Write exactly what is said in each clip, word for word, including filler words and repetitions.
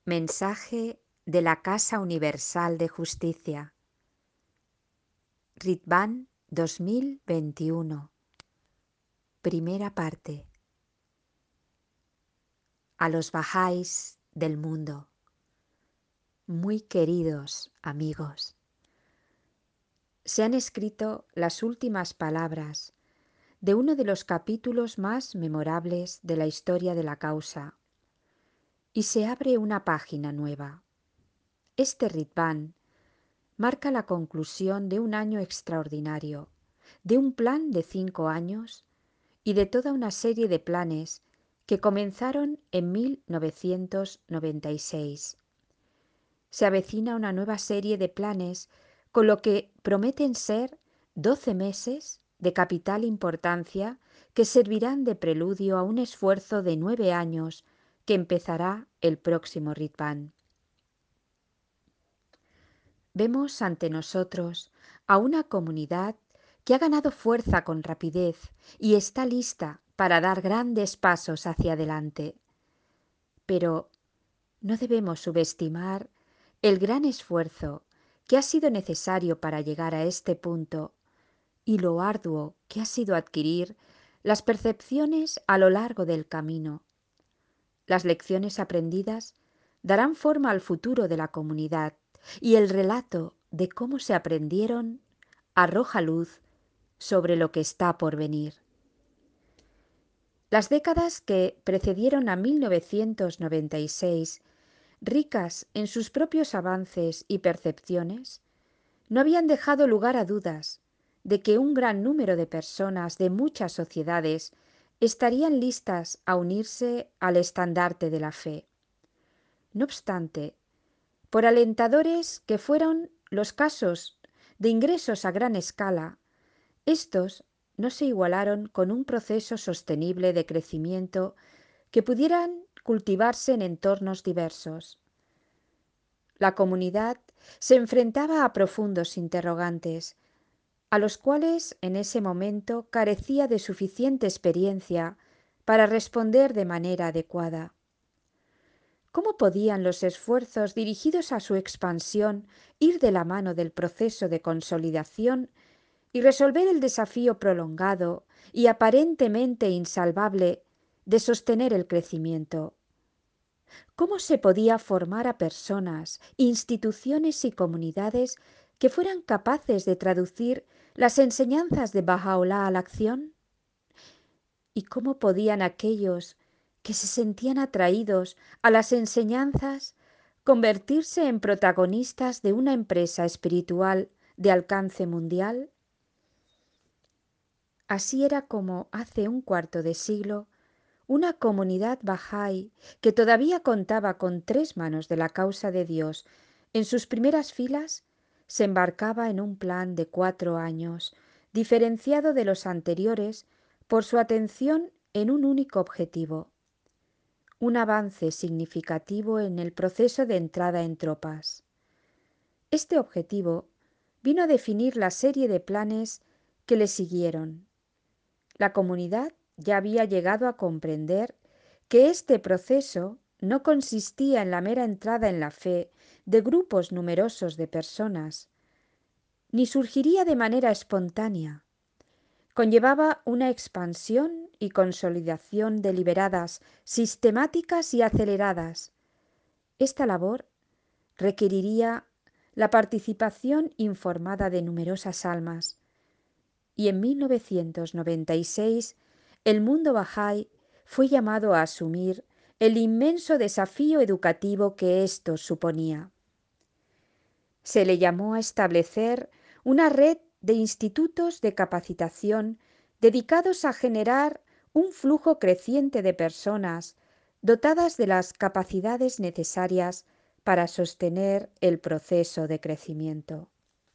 Mensaje de la Casa Universal de Justicia. Ritvan dos mil veintiuno. Primera parte. A los bahá'ís del mundo. Muy queridos amigos. Se han escrito las últimas palabras de uno de los capítulos más memorables de la historia de la causa y se abre una página nueva. Este Ritvan marca la conclusión de un año extraordinario, de un plan de cinco años y de toda una serie de planes que comenzaron en mil novecientos noventa y seis. Se avecina una nueva serie de planes con lo que prometen ser doce meses de capital importancia que servirán de preludio a un esfuerzo de nueve años que empezará el próximo Ritvan. Vemos ante nosotros a una comunidad que ha ganado fuerza con rapidez y está lista para dar grandes pasos hacia adelante. Pero no debemos subestimar el gran esfuerzo que ha sido necesario para llegar a este punto y lo arduo que ha sido adquirir las percepciones a lo largo del camino. Las lecciones aprendidas darán forma al futuro de la comunidad y el relato de cómo se aprendieron arroja luz sobre lo que está por venir. Las décadas que precedieron a mil novecientos noventa y seis, ricas en sus propios avances y percepciones, no habían dejado lugar a dudas de que un gran número de personas de muchas sociedades estarían listas a unirse al estandarte de la fe. No obstante, por alentadores que fueron los casos de ingresos a gran escala, estos no se igualaron con un proceso sostenible de crecimiento que pudieran cultivarse en entornos diversos. La comunidad se enfrentaba a profundos interrogantes, a los cuales en ese momento carecía de suficiente experiencia para responder de manera adecuada. ¿Cómo podían los esfuerzos dirigidos a su expansión ir de la mano del proceso de consolidación y resolver el desafío prolongado y aparentemente insalvable de sostener el crecimiento? ¿Cómo se podía formar a personas, instituciones y comunidades que fueran capaces de traducir las enseñanzas de Bahá'u'lláh a la acción? ¿Y cómo podían aquellos que se sentían atraídos a las enseñanzas convertirse en protagonistas de una empresa espiritual de alcance mundial? Así era como, hace un cuarto de siglo, una comunidad bahá'í que todavía contaba con tres manos de la causa de Dios en sus primeras filas, se embarcaba en un plan de cuatro años, diferenciado de los anteriores por su atención en un único objetivo, un avance significativo en el proceso de entrada en tropas. Este objetivo vino a definir la serie de planes que le siguieron. La comunidad ya había llegado a comprender que este proceso no consistía en la mera entrada en la fe de grupos numerosos de personas, ni surgiría de manera espontánea. Conllevaba una expansión y consolidación deliberadas, sistemáticas y aceleradas. Esta labor requeriría la participación informada de numerosas almas, y en mil novecientos noventa y seis el mundo bahá'í fue llamado a asumir el inmenso desafío educativo que esto suponía. Se le llamó a establecer una red de institutos de capacitación dedicados a generar un flujo creciente de personas dotadas de las capacidades necesarias para sostener el proceso de crecimiento.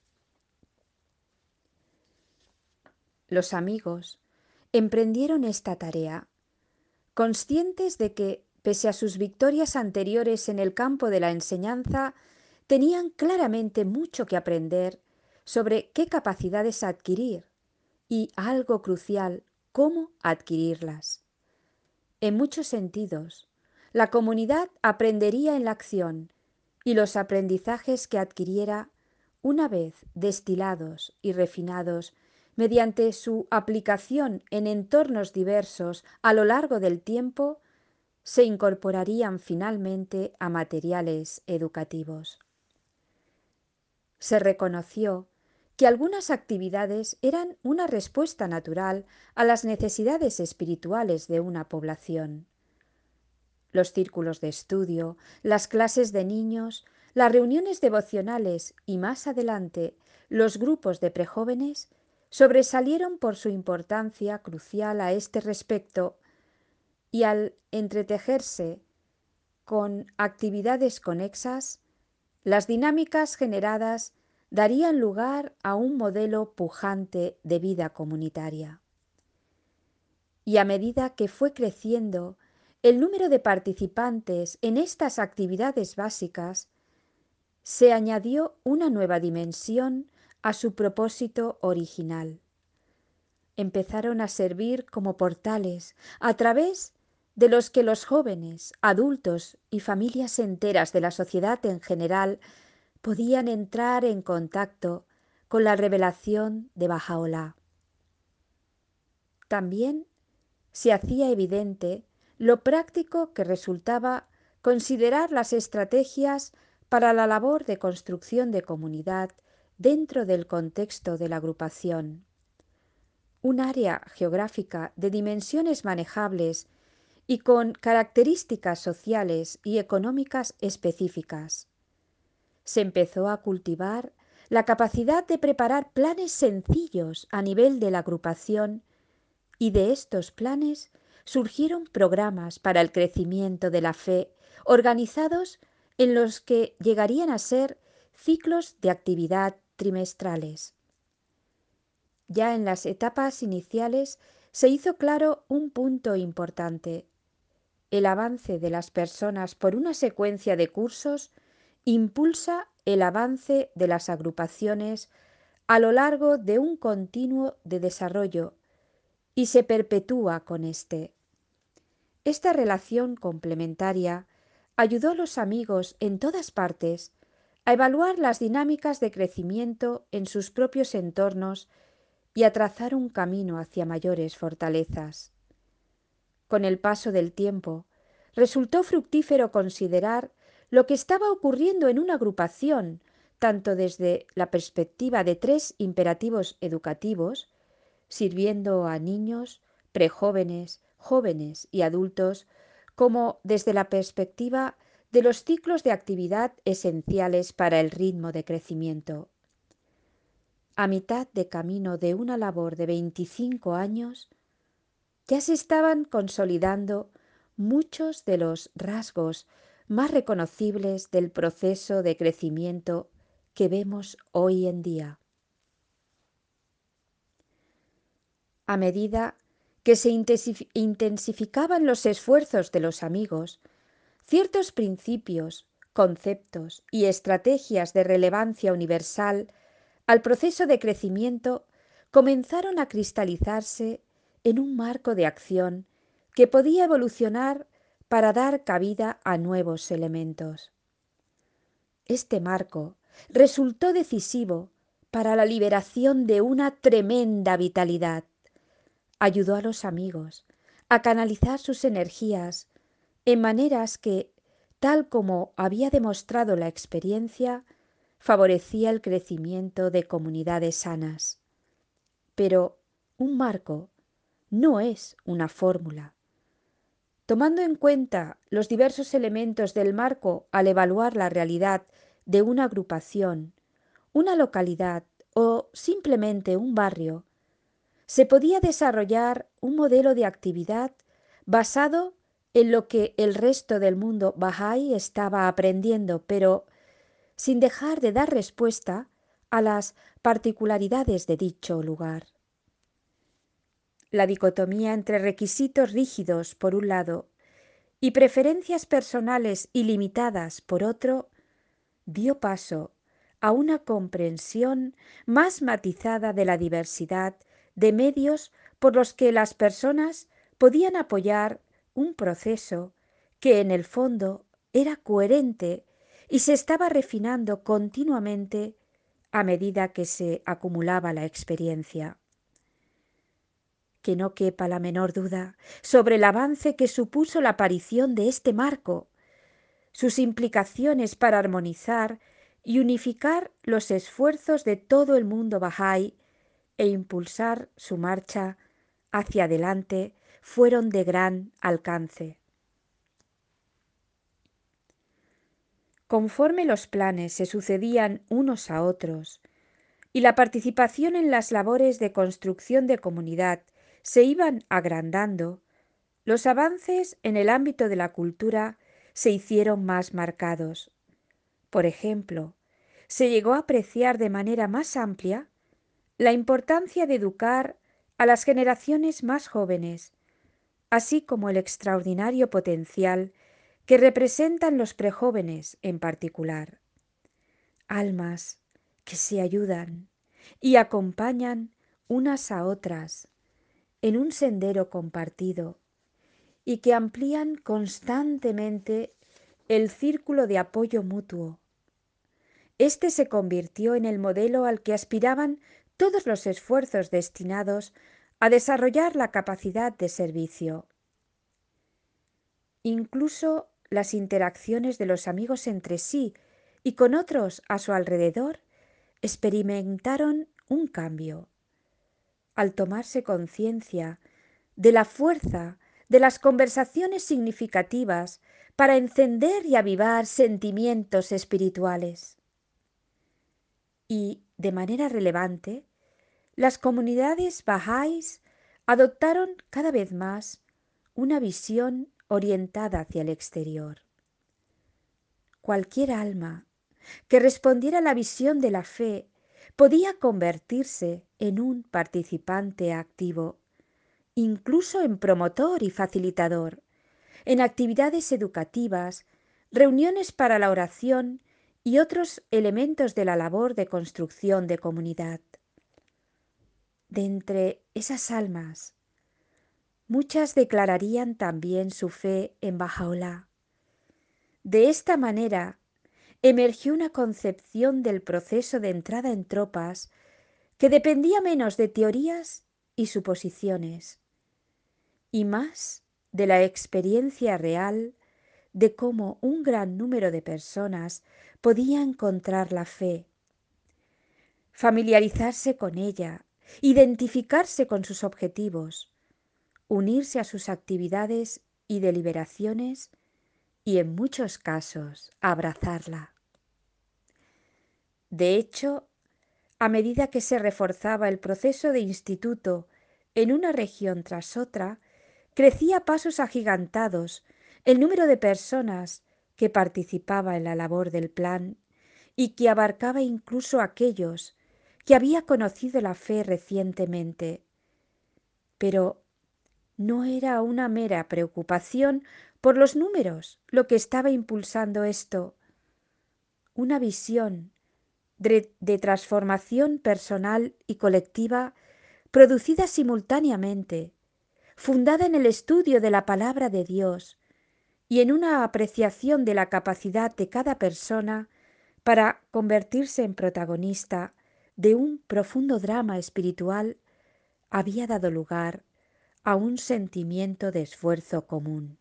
Los amigos emprendieron esta tarea, conscientes de que, pese a sus victorias anteriores en el campo de la enseñanza, tenían claramente mucho que aprender sobre qué capacidades adquirir y, algo crucial, cómo adquirirlas. En muchos sentidos, la comunidad aprendería en la acción y los aprendizajes que adquiriera, una vez destilados y refinados mediante su aplicación en entornos diversos a lo largo del tiempo, se incorporarían finalmente a materiales educativos. Se reconoció que algunas actividades eran una respuesta natural a las necesidades espirituales de una población. Los círculos de estudio, las clases de niños, las reuniones devocionales y, más adelante, los grupos de prejóvenes sobresalieron por su importancia crucial a este respecto y, al entretejerse con actividades conexas, las dinámicas generadas darían lugar a un modelo pujante de vida comunitaria. Y a medida que fue creciendo el número de participantes en estas actividades básicas, se añadió una nueva dimensión a su propósito original. Empezaron a servir como portales a través de los que los jóvenes, adultos y familias enteras de la sociedad en general podían entrar en contacto con la revelación de Bahá'u'lláh. También se hacía evidente lo práctico que resultaba considerar las estrategias para la labor de construcción de comunidad dentro del contexto de la agrupación. Un área geográfica de dimensiones manejables y con características sociales y económicas específicas. Se empezó a cultivar la capacidad de preparar planes sencillos a nivel de la agrupación, y de estos planes surgieron programas para el crecimiento de la fe, organizados en los que llegarían a ser ciclos de actividad trimestrales. Ya en las etapas iniciales se hizo claro un punto importante. El avance de las personas por una secuencia de cursos impulsa el avance de las agrupaciones a lo largo de un continuo de desarrollo y se perpetúa con éste. Esta relación complementaria ayudó a los amigos en todas partes a evaluar las dinámicas de crecimiento en sus propios entornos y a trazar un camino hacia mayores fortalezas. Con el paso del tiempo, resultó fructífero considerar lo que estaba ocurriendo en una agrupación, tanto desde la perspectiva de tres imperativos educativos, sirviendo a niños, prejóvenes, jóvenes y adultos, como desde la perspectiva de los ciclos de actividad esenciales para el ritmo de crecimiento. A mitad de camino de una labor de veinticinco años, ya se estaban consolidando muchos de los rasgos más reconocibles del proceso de crecimiento que vemos hoy en día. A medida que se intensificaban los esfuerzos de los amigos, ciertos principios, conceptos y estrategias de relevancia universal al proceso de crecimiento comenzaron a cristalizarse en un marco de acción que podía evolucionar para dar cabida a nuevos elementos. Este marco resultó decisivo para la liberación de una tremenda vitalidad. Ayudó a los amigos a canalizar sus energías en maneras que, tal como había demostrado la experiencia, favorecía el crecimiento de comunidades sanas. Pero un marco no es una fórmula. Tomando en cuenta los diversos elementos del marco al evaluar la realidad de una agrupación, una localidad o simplemente un barrio, se podía desarrollar un modelo de actividad basado en lo que el resto del mundo Bahá'í estaba aprendiendo, pero sin dejar de dar respuesta a las particularidades de dicho lugar. La dicotomía entre requisitos rígidos por un lado y preferencias personales ilimitadas por otro dio paso a una comprensión más matizada de la diversidad de medios por los que las personas podían apoyar un proceso que en el fondo era coherente y se estaba refinando continuamente a medida que se acumulaba la experiencia. Que no quepa la menor duda sobre el avance que supuso la aparición de este marco, sus implicaciones para armonizar y unificar los esfuerzos de todo el mundo Bahá'í e impulsar su marcha hacia adelante fueron de gran alcance. Conforme los planes se sucedían unos a otros y la participación en las labores de construcción de comunidad se iban agrandando, los avances en el ámbito de la cultura se hicieron más marcados. Por ejemplo, se llegó a apreciar de manera más amplia la importancia de educar a las generaciones más jóvenes, así como el extraordinario potencial que representan los prejóvenes en particular. Almas que se ayudan y acompañan unas a otras en un sendero compartido y que amplían constantemente el círculo de apoyo mutuo. Este se convirtió en el modelo al que aspiraban todos los esfuerzos destinados a desarrollar la capacidad de servicio. Incluso las interacciones de los amigos entre sí y con otros a su alrededor experimentaron un cambio. Al tomarse conciencia de la fuerza de las conversaciones significativas para encender y avivar sentimientos espirituales. Y, de manera relevante, las comunidades bahá'ís adoptaron cada vez más una visión orientada hacia el exterior. Cualquier alma que respondiera a la visión de la fe podía convertirse en un participante activo, incluso en promotor y facilitador, en actividades educativas, reuniones para la oración y otros elementos de la labor de construcción de comunidad. De entre esas almas, muchas declararían también su fe en Bahá'u'lláh. De esta manera, emergió una concepción del proceso de entrada en tropas que dependía menos de teorías y suposiciones, y más de la experiencia real de cómo un gran número de personas podía encontrar la fe, familiarizarse con ella, identificarse con sus objetivos, unirse a sus actividades y deliberaciones y, en muchos casos, abrazarla. De hecho, a medida que se reforzaba el proceso de instituto en una región tras otra, crecía a pasos agigantados el número de personas que participaba en la labor del plan y que abarcaba incluso a aquellos que había conocido la fe recientemente. Pero no era una mera preocupación por los números lo que estaba impulsando esto. Una visión de, de transformación personal y colectiva producida simultáneamente, fundada en el estudio de la palabra de Dios y en una apreciación de la capacidad de cada persona para convertirse en protagonista de un profundo drama espiritual, había dado lugar a un sentimiento de esfuerzo común.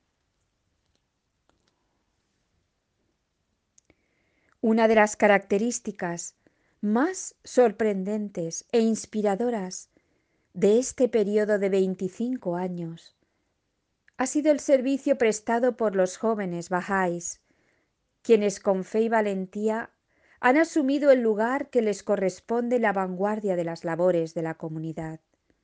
Una de las características más sorprendentes e inspiradoras de este periodo de veinticinco años ha sido el servicio prestado por los jóvenes bahá'ís, quienes con fe y valentía han asumido el lugar que les corresponde en la vanguardia de las labores de la comunidad.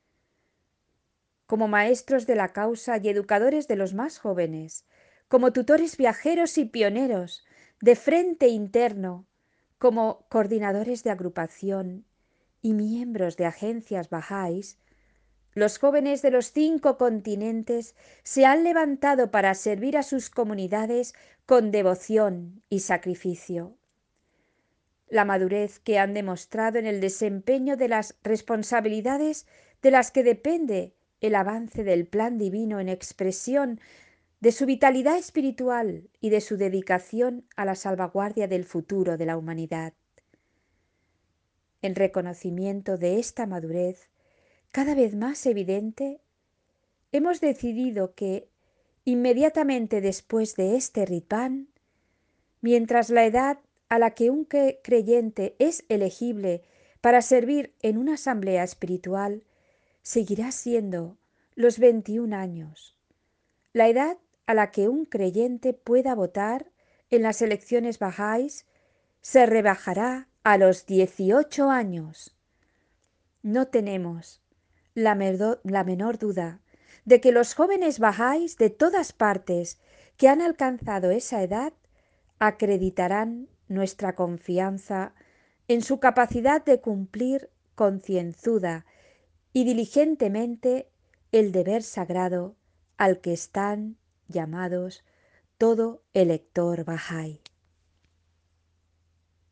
Como maestros de la causa y educadores de los más jóvenes, como tutores viajeros y pioneros de frente interno, como coordinadores de agrupación y miembros de agencias bahá'ís, los jóvenes de los cinco continentes se han levantado para servir a sus comunidades con devoción y sacrificio. La madurez que han demostrado en el desempeño de las responsabilidades de las que depende el avance del plan divino en expresión de su vitalidad espiritual y de su dedicación a la salvaguardia del futuro de la humanidad. En reconocimiento de esta madurez, cada vez más evidente, hemos decidido que, inmediatamente después de este Ritvan, mientras la edad a la que un creyente es elegible para servir en una asamblea espiritual seguirá siendo los veintiún años, la edad a la que un creyente pueda votar en las elecciones bahá'ís se rebajará a los dieciocho años. No tenemos la, la menor duda de que los jóvenes bahá'ís de todas partes que han alcanzado esa edad acreditarán nuestra confianza en su capacidad de cumplir concienzuda y diligentemente el deber sagrado al que están llamados todo elector bahá'í.